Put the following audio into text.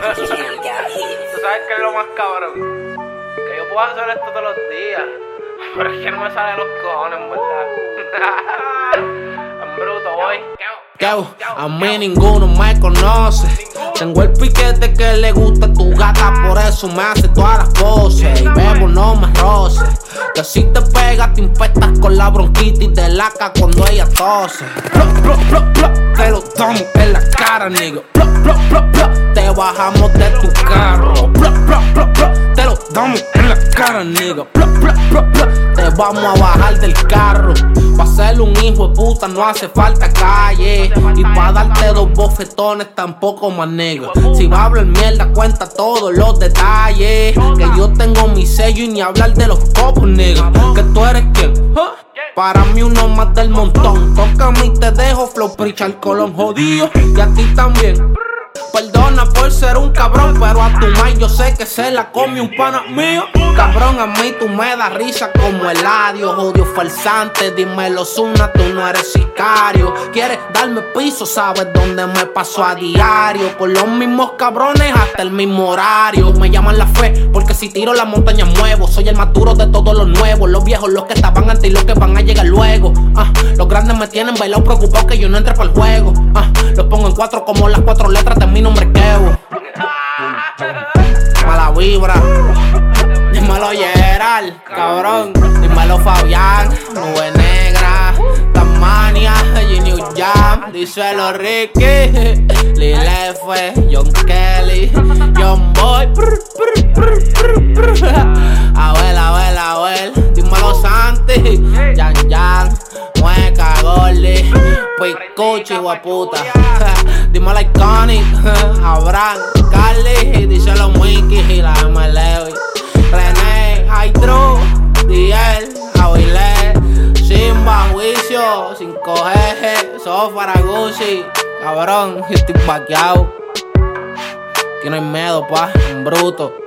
sabes que es lo más cabrón, que yo puedo hacer esto todos los días, pero es que no me sale los cojones, ¿verdad? En bruto voy. A mí ninguno me conoce. Tengo el piquete que le gusta a tu gata, por eso me hace todas las poses. Y bebo, no me roce, que si te pegas te infectas con la bronquitis de laca cuando ella tose. Te lo damos en la cara, nigga. Te bajamos de tu carro. Te lo damos en la cara, nigga. Te vamos a bajar del carro. Pa' ser un hijo de puta no hace falta calle. Y pa' darte dos bofetones tampoco más, nigga. Si va a hablar mierda, cuenta todos los detalles. Que yo tengo mi sello y ni hablar de los copos, nigga. Que tú eres quien, para mí uno más del montón. Toca a mí te dejo flow, Richard Colón jodido. Y a ti también. Perdona por ser un cabrón, pero a tu mai yo sé que se la come un pana mío. Cabrón, a mí tú me das risa como el adiós. Odio falsante, dímelo Zuna, tú no eres sicario. Quieres darme piso, sabes dónde me paso a diario. Con los mismos cabrones hasta el mismo horario. Me llaman la fe, porque si tiro la montaña muevo. Soy el más duro de todos los nuevos. Los viejos, los que estaban antes y los que van a llegar luego. Los grandes me tienen bailado preocupado que yo no entre para el juego. Los pongo en cuatro como las cuatro letras de mi nombre que Evo. Mala vibra. Dímelo Gerald, cabrón. Dímelo Fabián, Nube Negra, Tasmania, New Jam. Díselo Ricky, Lil F, John Kelly, John Boy. Abuel. Dímelo Santi, Yan, Mueca, Gordy, Picuchi, guaputa. Dímelo Iconic, Abraham, Carly. Díselo Mickey y la MLE. René, Hydro, Diel, Avilé, Simba, Juicio, 5G, Sofara, Gucci. Cabrón, estoy vaqueado. Aquí no hay miedo, pa, en bruto.